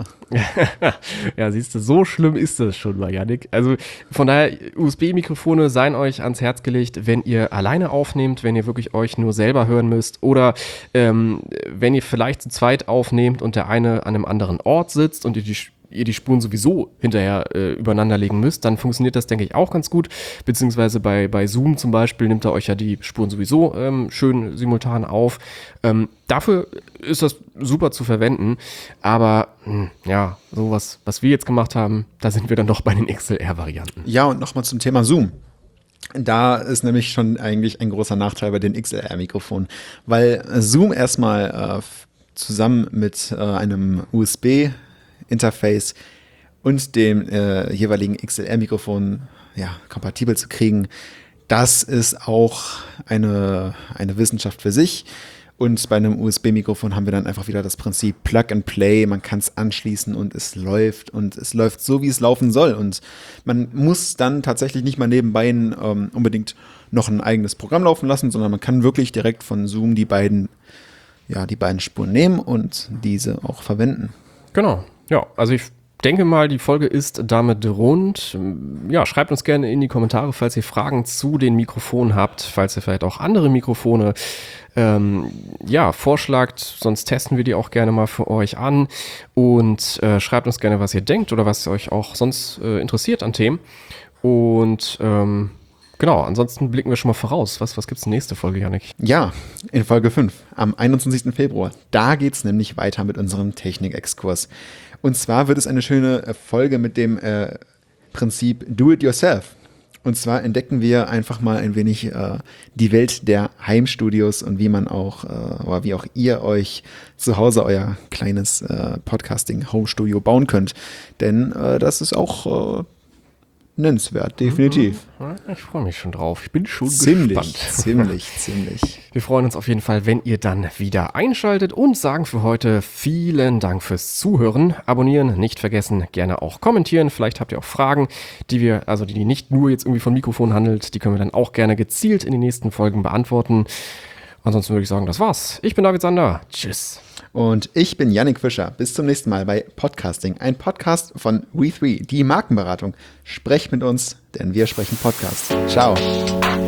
Ja, siehst du, so schlimm ist das schon bei Yannick. Also von daher, U S B-Mikrofone seien euch ans Herz gelegt, wenn ihr alleine aufnehmt, wenn ihr wirklich euch nur selber hören müsst oder ähm, wenn ihr vielleicht zu zweit aufnehmt und der eine an einem anderen Ort sitzt und ihr die ihr die Spuren sowieso hinterher äh, übereinander legen müsst, dann funktioniert das, denke ich, auch ganz gut. Beziehungsweise bei, bei Zoom zum Beispiel nimmt er euch ja die Spuren sowieso ähm, schön simultan auf. Ähm, dafür ist das super zu verwenden. Aber mh, ja, sowas, was wir jetzt gemacht haben, da sind wir dann doch bei den X L R-Varianten. Ja, und nochmal zum Thema Zoom. Da ist nämlich schon eigentlich ein großer Nachteil bei den X L R-Mikrofonen, weil Zoom erstmal äh, zusammen mit äh, einem U S B Interface und dem äh, jeweiligen X L R-Mikrofon ja, kompatibel zu kriegen, das ist auch eine, eine Wissenschaft für sich. Und bei einem U S B-Mikrofon haben wir dann einfach wieder das Prinzip Plug and Play. Man kann es anschließen und es läuft und es läuft so, wie es laufen soll. Und man muss dann tatsächlich nicht mal nebenbei ähm, unbedingt noch ein eigenes Programm laufen lassen, sondern man kann wirklich direkt von Zoom die beiden, ja, die beiden Spuren nehmen und diese auch verwenden. Genau. Ja, also ich denke mal, die Folge ist damit rund. Ja, schreibt uns gerne in die Kommentare, falls ihr Fragen zu den Mikrofonen habt, falls ihr vielleicht auch andere Mikrofone ähm, ja, vorschlagt, sonst testen wir die auch gerne mal für euch an und äh, schreibt uns gerne, was ihr denkt oder was euch auch sonst äh, interessiert an Themen. Und ähm, genau, ansonsten blicken wir schon mal voraus. Was, was gibt es in der nächsten Folge, Yannick? Ja, in Folge fünf, am einundzwanzigsten Februar. Da geht es nämlich weiter mit unserem Technik-Exkurs. Und zwar wird es eine schöne Folge mit dem äh, Prinzip Do-it-yourself. Und zwar entdecken wir einfach mal ein wenig äh, die Welt der Heimstudios und wie man auch, äh, oder wie auch ihr euch zu Hause euer kleines äh, Podcasting-Home-Studio bauen könnt. Denn äh, das ist auch äh, nennenswert, definitiv. Ich freue mich schon drauf. Ich bin schon Ziemlich, gespannt. ziemlich, ziemlich. Wir freuen uns auf jeden Fall, wenn ihr dann wieder einschaltet und sagen für heute vielen Dank fürs Zuhören. Abonnieren, nicht vergessen, gerne auch kommentieren. Vielleicht habt ihr auch Fragen, die wir, also die nicht nur jetzt irgendwie von Mikrofon handelt, die können wir dann auch gerne gezielt in den nächsten Folgen beantworten. Ansonsten würde ich sagen, das war's. Ich bin David Sander. Tschüss. Und ich bin Yannick Fischer. Bis zum nächsten Mal bei Podcasting, ein Podcast von We drei, die Markenberatung. Sprecht mit uns, denn wir sprechen Podcast. Ciao.